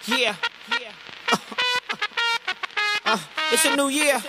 Yeah. It's a new year.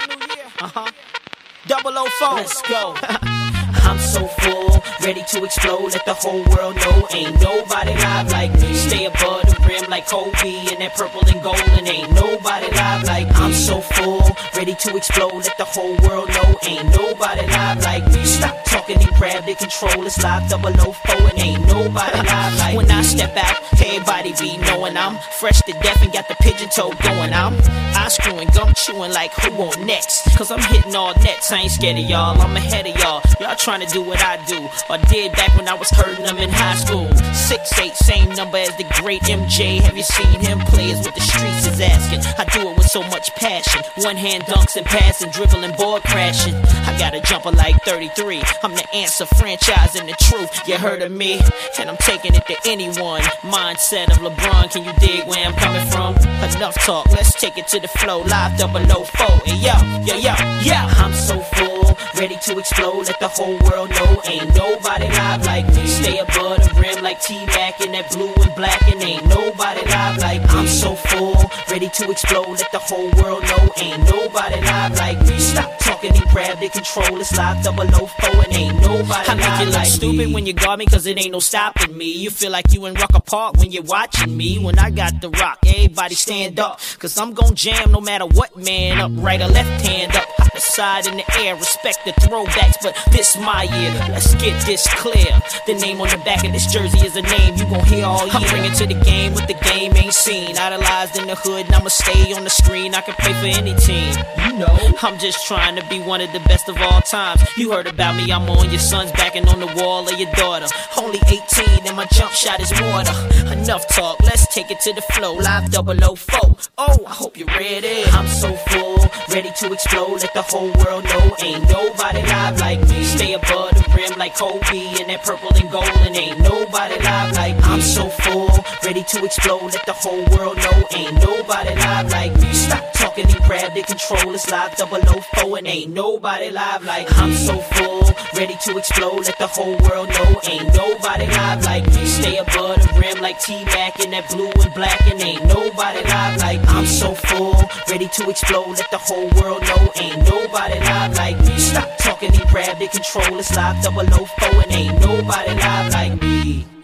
004. Let's go. I'm so full, ready to explode, let the whole world know ain't nobody live like me. Stay above the rim like Kobe and that purple and gold, and ain't nobody live like me. I'm so full, ready to explode, let the whole world know ain't nobody live like me. Stop talking and grab the control, it's live 004 and ain't nobody live like me. When I step out, everybody be knowing I'm fresh to death and got the pigeon toe going. I'm eye screwing, gum chewing like who on next, cause I'm hitting all nets, I ain't scared of y'all, I'm ahead of y'all. Y'all trying to do what I do, or did back when I was hurting them in high school. 6'8", same number as the great MJ. Have you seen him? Players with the streets is asking. I do it with so much passion. One hand dunks and passing, dribbling, board crashing. I got a jumper like 33. I'm the answer, franchise and the truth. You heard of me, and I'm taking it to anyone. Mindset of LeBron, can you dig where I'm coming from? Enough talk, let's take it to the flow. Live 004, hey yo, I'm so full, ready to explode, let the whole world know ain't nobody live like me. Stay above the rim like T-Mac in that blue and black, and ain't nobody live like me. I'm so full, ready to explode, let the whole world know ain't nobody live like me. Stop talking and grab the control, it's live 004 and ain't nobody. I make you look stupid when you guard me, cause it ain't no stopping me. You feel like you in Rucker Park when you're watching me. When I got the rock, everybody stand up, cause I'm gon' jam no matter what, man. Up, right or left hand up, the side in the air, respect the throwbacks, but this my year, let's get this clear. The name on the back of this jersey is a name you gon' hear all year. I'm bringing to the game what the game ain't seen. Idolized in the hood and I'ma stay on the screen. I can play for any team, you know. I'm just trying to be one of the best of all times. You heard about me, I'm on your son's back and on the wall of your daughter. Only 18 and my jump shot is water. Enough talk, let's take it to the flow. Live 004, oh, I hope you're ready. I'm so full, ready to explode, let the whole world know ain't nobody live like me. Stay above the rim like Kobe and that purple and gold, and ain't nobody live like me. I'm so full, ready to explode, let the whole world know ain't nobody live like me. Stop talking and grab the control, it's live 004 and ain't nobody live like me. I'm so full, ready to explode, let the whole world know ain't nobody live like me. Stay above the rim like T-Mac in that blue and black, and ain't nobody live like me. I'm so full, ready to explode, let the whole world know ain't nobody live like me. Stop talking and grab the control, it's live 004 and ain't nobody live like me.